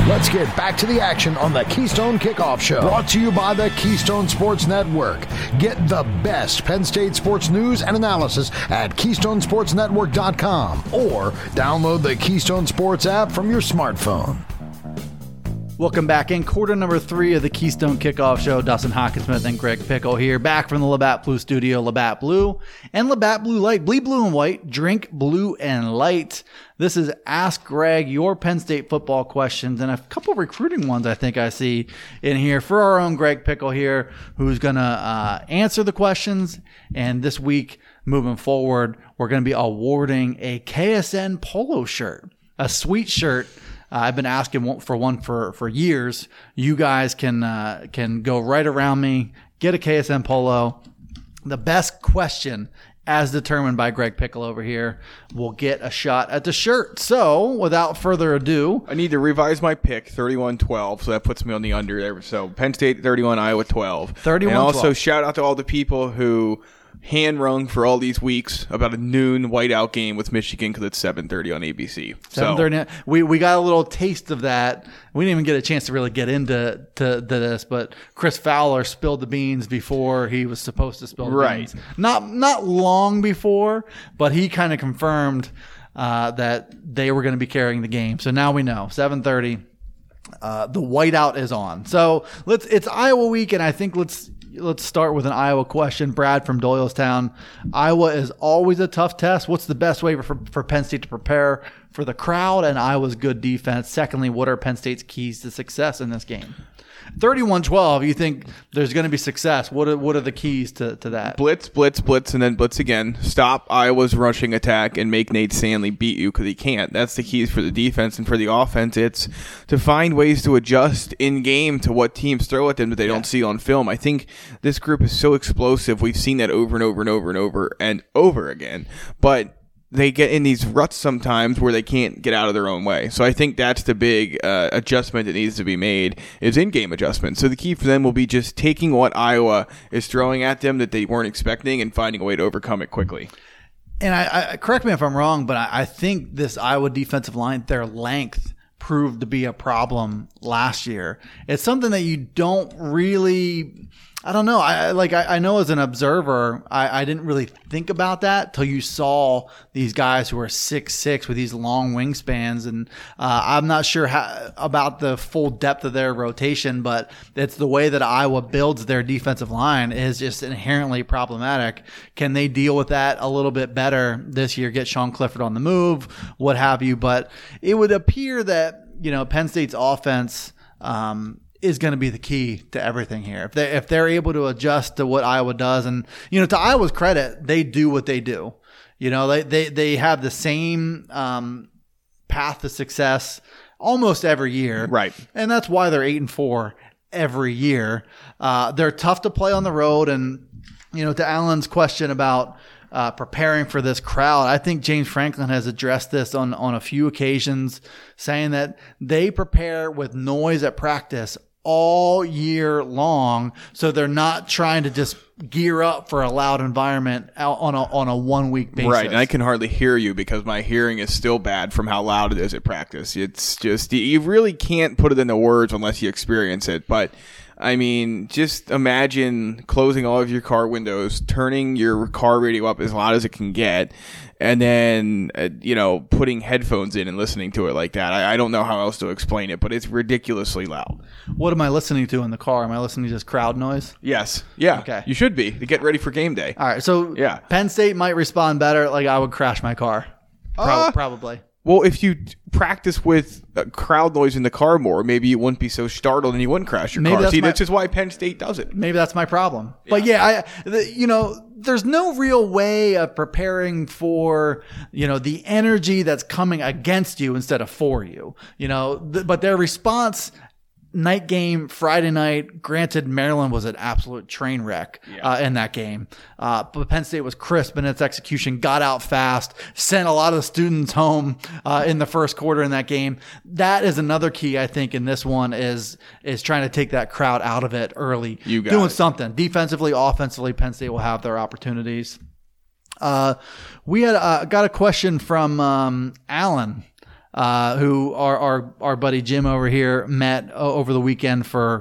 Let's get back to the action on the Keystone Kickoff Show. Brought to you by the Keystone Sports Network. Get the best Penn State sports news and analysis at KeystonesportsNetwork.com or download the Keystone Sports app from your smartphone. Welcome back in quarter number 3 of the Keystone Kickoff Show. Dustin Hawkinsmith and Greg Pickle here, back from the Labatt Blue studio. Labatt Blue and Labatt Blue Light. Bleed blue and white, drink blue and light. This is Ask Greg, your Penn State football questions, and a couple of recruiting ones I think I see in here for our own Greg Pickle here, who's going to answer the questions. And this week, moving forward, we're going to be awarding a KSN polo shirt, a sweet shirt. I've been asking for one for years. You guys can go right around me, get a KSN polo. The best question, as determined by Greg Pickle over here, will get a shot at the shirt. So, without further ado, I need to revise my pick, 31-12, so that puts me on the under there. So, Penn State 31, Iowa 12. 31-12. And also, shout out to all the people who hand-wrung for all these weeks about a noon whiteout game with Michigan because it's 7:30 on ABC. 7:30. We got a little taste of that. We didn't even get a chance to really get into this, but Chris Fowler spilled the beans before he was supposed to spill the beans. Not long before, but he kind of confirmed that they were going to be carrying the game. So now we know, 7:30. The whiteout is on. So it's Iowa week, and I think let's start with an Iowa question. Brad from Doylestown. Iowa is always a tough test. What's the best way for Penn State to prepare for the crowd and Iowa's good defense? Secondly, what are Penn State's keys to success in this game? 31-12, you think there's going to be success. What are the keys to that? Blitz, and then blitz again. Stop Iowa's rushing attack and make Nate Stanley beat you because he can't. That's the keys for the defense. And for the offense, it's to find ways to adjust in-game to what teams throw at them that they don't see on film. I think this group is so explosive. We've seen that over and over and over and over and over again. But they get in these ruts sometimes where they can't get out of their own way. So I think that's the big adjustment that needs to be made, is in-game adjustment. So the key for them will be just taking what Iowa is throwing at them that they weren't expecting and finding a way to overcome it quickly. And I correct me if I'm wrong, but I think this Iowa defensive line, their length proved to be a problem last year. It's something that you don't really... I don't know. I know as an observer, I didn't really think about that till you saw these guys who are 6'6" with these long wingspans, and I'm not sure about the full depth of their rotation, but it's the way that Iowa builds their defensive line is just inherently problematic. Can they deal with that a little bit better this year? Get Sean Clifford on the move, what have you? But it would appear that Penn State's offense is going to be the key to everything here. If they're able to adjust to what Iowa does, and to Iowa's credit, they do what they do. They have the same path to success almost every year, right? And that's why they're 8-4 every year. They're tough to play on the road, and to Alan's question about preparing for this crowd, I think James Franklin has addressed this on a few occasions, saying that they prepare with noise at practice all year long, so they're not trying to just gear up for a loud environment on a 1 week basis. Right, and I can hardly hear you because my hearing is still bad from how loud it is at practice. It's just, you really can't put it into words unless you experience it, but I mean, just imagine closing all of your car windows, turning your car radio up as loud as it can get, and then, putting headphones in and listening to it like that. I don't know how else to explain it, but it's ridiculously loud. What am I listening to in the car? Am I listening to just crowd noise? Yes. Yeah. Okay. You should be to get ready for game day. All right. So yeah. Penn State might respond better. Like I would crash my car. Probably. Well, if you practice with crowd noise in the car more, maybe you wouldn't be so startled and you wouldn't crash your car. See, that's just why Penn State does it. Maybe that's my problem. Yeah. But there's no real way of preparing for, the energy that's coming against you instead of for you, but their response night game Friday night. Granted, Maryland was an absolute train wreck in that game. But Penn State was crisp in its execution, got out fast, sent a lot of the students home in the first quarter in that game. That is another key, I think, in this one is trying to take that crowd out of it early. Doing something. Defensively, offensively, Penn State will have their opportunities. We had got a question from Alan. who our buddy Jim over here met over the weekend for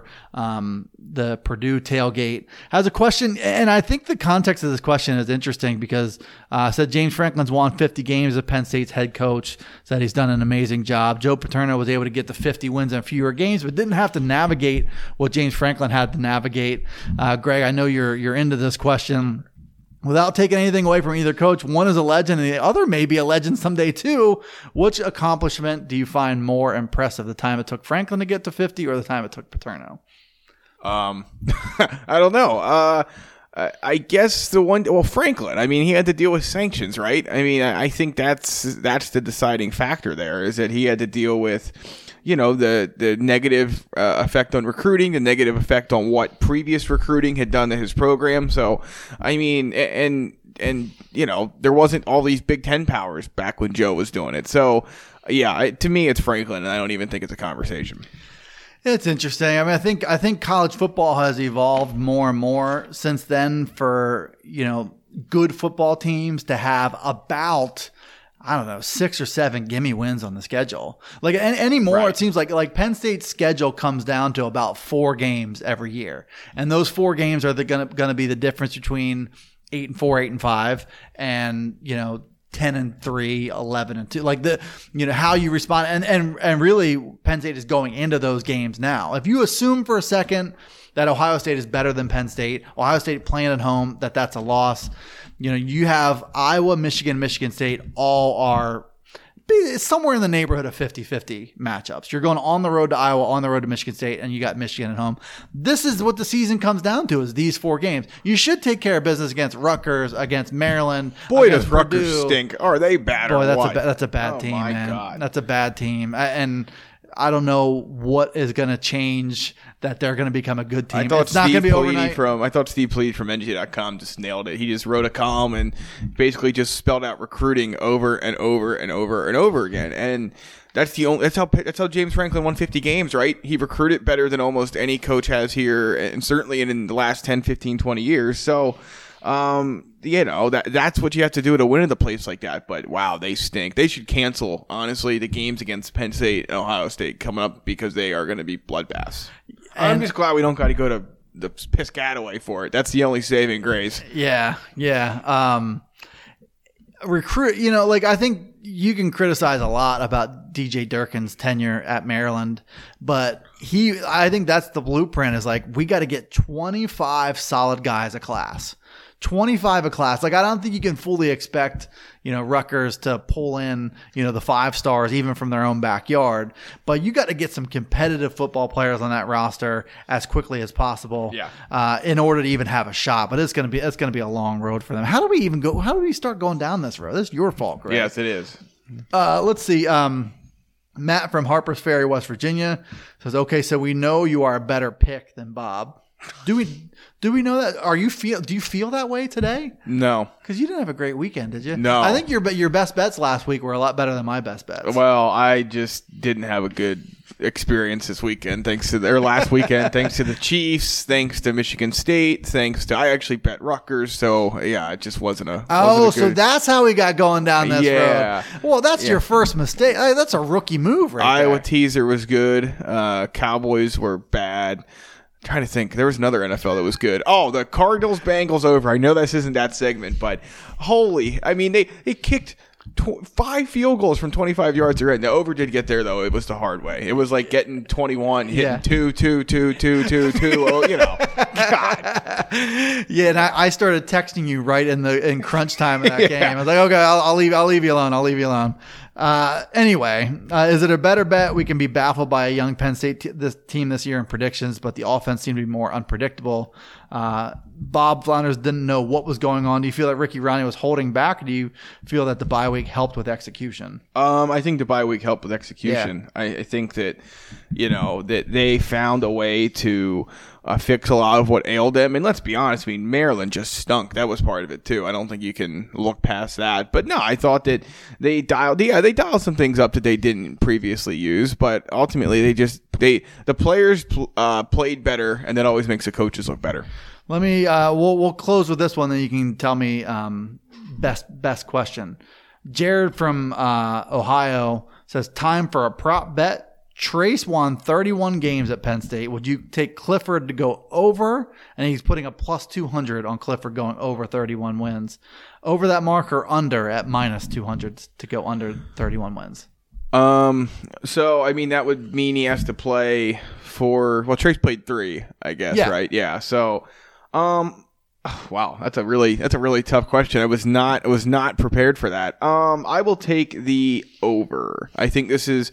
the Purdue tailgate, has a question, and I think the context of this question is interesting because said James Franklin's won 50 games as Penn State's head coach, said he's done an amazing job. Joe Paterno was able to get to 50 wins in fewer games, but didn't have to navigate what James Franklin had to navigate. Greg, I know you're into this question. Without taking anything away from either coach, one is a legend and the other may be a legend someday too. Which accomplishment do you find more impressive, the time it took Franklin to get to 50 or the time it took Paterno? I don't know. I guess Franklin, I mean, he had to deal with sanctions, right? I mean, I think that's the deciding factor there, is that he had to deal with, the negative effect on recruiting, the negative effect on what previous recruiting had done to his program. So, I mean, and there wasn't all these Big Ten powers back when Joe was doing it. So, yeah, to me, it's Franklin, and I don't even think it's a conversation. It's interesting. I mean, I think college football has evolved more and more since then for, good football teams to have about, 6 or 7 gimme wins on the schedule. Like anymore, right. It seems like Penn State's schedule comes down to about 4 games every year. And those 4 games are going to be the difference between 8-4, 8-5, and, 10-3, 11-2, like how you respond. And really Penn State is going into those games now. If you assume for a second that Ohio State is better than Penn State, Ohio State playing at home, that's a loss. You have Iowa, Michigan, Michigan State, all are somewhere in the neighborhood of 50-50 matchups. You're going on the road to Iowa, on the road to Michigan State, and you got Michigan at home. This is what the season comes down to, is these 4 games. You should take care of business against Rutgers, against Maryland. Boy, does Rutgers stink. Are they bad or what? That's a bad team, my man. God. That's a bad team. And I don't know what is going to change that they're going to become a good team. It's not going to be overnight. I thought Steve Pleed from NJ.com just nailed it. He just wrote a column and basically just spelled out recruiting over and over and over and over again. And that's how James Franklin won 50 games, right? He recruited better than almost any coach has here, and certainly in the last 10, 15, 20 years. So, that's what you have to do to win in a place like that. But wow, they stink. They should cancel, honestly, the games against Penn State and Ohio State coming up, because they are going to be bloodbaths. I'm just glad we don't got to go to the Piscataway for it. That's the only saving grace. Yeah. Recruit, I think you can criticize a lot about DJ Durkin's tenure at Maryland, but I think that's the blueprint, is we got to get 25 solid guys a class. 25 a class. I don't think you can fully expect, Rutgers to pull in, the 5 stars even from their own backyard. But you got to get some competitive football players on that roster as quickly as possible, in order to even have a shot. But it's going to be a long road for them. How do we start going down this road? This is your fault, Greg. Yes, it is. Let's see. Matt from Harpers Ferry, West Virginia says, okay, so we know you are a better pick than Bob. Do we know that? Do you feel that way today? No, because you didn't have a great weekend, did you? No, I think your best bets last week were a lot better than my best bets. Well, I just didn't have a good experience this weekend, thanks to last weekend, thanks to the Chiefs, thanks to Michigan State, I actually bet Rutgers, so yeah, it just wasn't a. So that's how we got going down this road. Well, that's your first mistake. That's a rookie move, right? Iowa there. Teaser was good. Cowboys were bad. Trying to think, there was another NFL that was good. Oh, the Cardinals Bengals over. I know this isn't that segment, but they kicked 5 field goals from 25 yards or in. The over did get there though. It was the hard way. It was like getting 21, hitting 2. Oh, God. Yeah, and I started texting you right in crunch time in that game. I was like, okay, I'll leave you alone. Anyway, is it a better bet? We can be baffled by a young Penn State this team this year in predictions, but the offense seemed to be more unpredictable. Bob Flounders didn't know what was going on. Do you feel that Ricky Ronnie was holding back, or do you feel that the bye week helped with execution? I think the bye week helped with execution. Yeah. I think that, that they found a way to fix a lot of what ailed them. And let's be honest, Maryland just stunk. That was part of it too. I don't think you can look past that. But no, I thought that they dialed some things up that they didn't previously use. But ultimately, the players played better, and that always makes the coaches look better. Let me we'll close with this one, then you can tell me best question. Jared from Ohio says, time for a prop bet. Trace won 31 games at Penn State. Would you take Clifford to go over? And he's putting a plus 200 on Clifford going over 31 wins. Over that mark or under at minus 200 to go under 31 wins? So, I mean, that would mean he has to play Trace played 3, I guess, right? Yeah. So, wow, that's a really tough question. I was not prepared for that. I will take the over. I think this is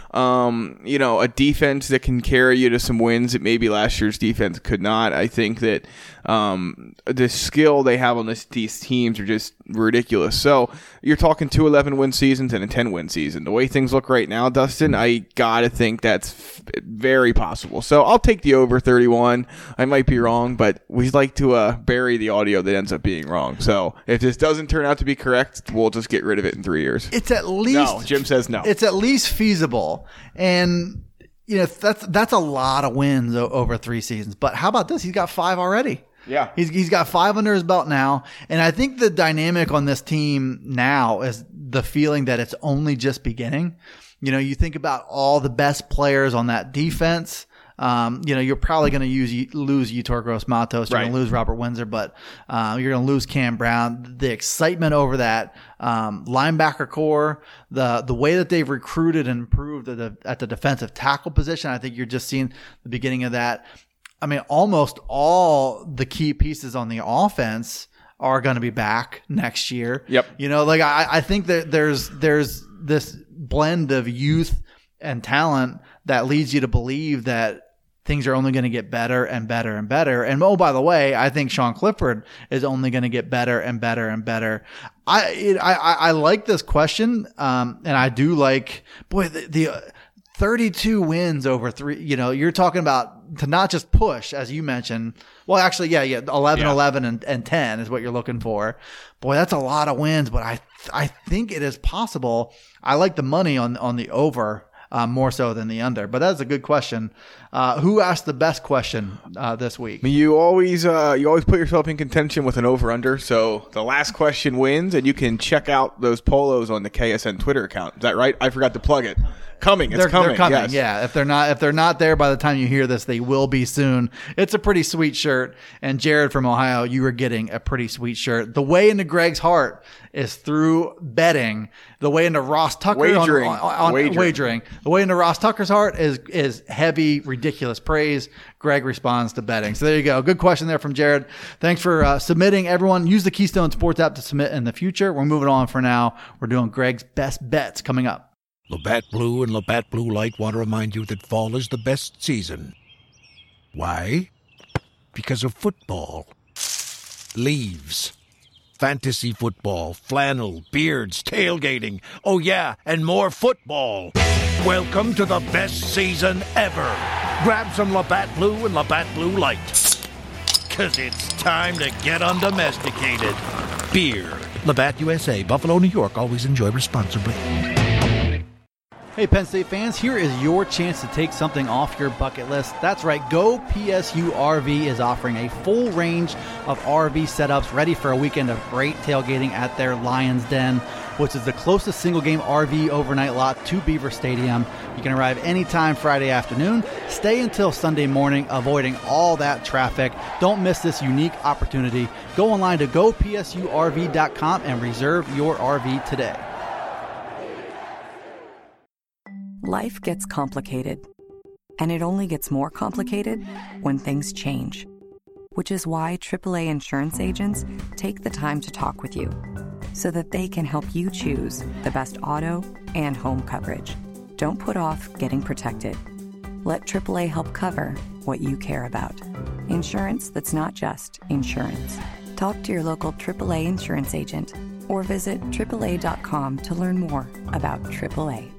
a defense that can carry you to some wins that maybe last year's defense could not. I think that the skill they have on these teams are just ridiculous. So you're talking 2 11-win seasons and a 10-win season. The way things look right now, Dustin, I gotta think that's very possible. So I'll take the over 31. I might be wrong, but we like to bury the audio that ends up being wrong. So if this doesn't turn out to be correct, we'll just get rid of it in 3 years. It's at least no. Jim says no. It's at least feasible, and that's a lot of wins over 3 seasons. But how about this? He's got 5 already. Yeah. He's got 5 under his belt now. And I think the dynamic on this team now is the feeling that it's only just beginning. You think about all the best players on that defense. You're probably going to lose Yetur Gross-Matos. You're going to lose Robert Windsor, but you're going to lose Cam Brown. The excitement over that linebacker core, the way that they've recruited and improved at the defensive tackle position, I think you're just seeing the beginning of that. I mean, almost all the key pieces on the offense are going to be back next year. Yep. I think that there's this blend of youth and talent that leads you to believe that things are only going to get better and better and better. And oh, by the way, I think Sean Clifford is only going to get better and better and better. I like this question, and I do like, the 32 wins over 3. You're talking about to not just push, as you mentioned. Well, actually, 11 and 10 is what you're looking for. Boy, that's a lot of wins, but I think it is possible. I like the money on the over. More so than the under, but that's a good question. Who asked the best question this week? You always put yourself in contention with an over/under. So the last question wins, and you can check out those polos on the KSN Twitter account. Is that right? I forgot to plug it. It's coming. They're coming. Yes. Yeah. If they're not there by the time you hear this, they will be soon. It's a pretty sweet shirt. And Jared from Ohio, you are getting a pretty sweet shirt. The way into Greg's heart is through betting. The way into Ross Tucker wagering. Wagering. The way into Ross Tucker's heart is heavy, ridiculous praise. Greg responds to betting. So there you go. Good question there from Jared. Thanks for submitting, everyone. Use the Keystone Sports app to submit in the future. We're moving on for now. We're doing Greg's best bets coming up. Labatt Blue and Labatt Blue Light want to remind you that fall is the best season. Why? Because of football. Leaves. Fantasy football, flannel, beards, tailgating. Oh yeah, and more football. Welcome to the best season ever. Grab some Labatt Blue and Labatt Blue Light. 'Cause it's time to get undomesticated. Beer. Labatt USA, Buffalo, New York. Always enjoy responsibly. Hey, Penn State fans, here is your chance to take something off your bucket list. That's right, Go PSU RV is offering a full range of RV setups ready for a weekend of great tailgating at their Lions Den, which is the closest single-game RV overnight lot to Beaver Stadium. You can arrive anytime Friday afternoon, stay until Sunday morning, avoiding all that traffic. Don't miss this unique opportunity. Go online to gopsurv.com and reserve your RV today. Life gets complicated, and it only gets more complicated when things change, which is why AAA insurance agents take the time to talk with you so that they can help you choose the best auto and home coverage. Don't put off getting protected. Let AAA help cover what you care about. Insurance that's not just insurance. Talk to your local AAA insurance agent or visit AAA.com to learn more about AAA.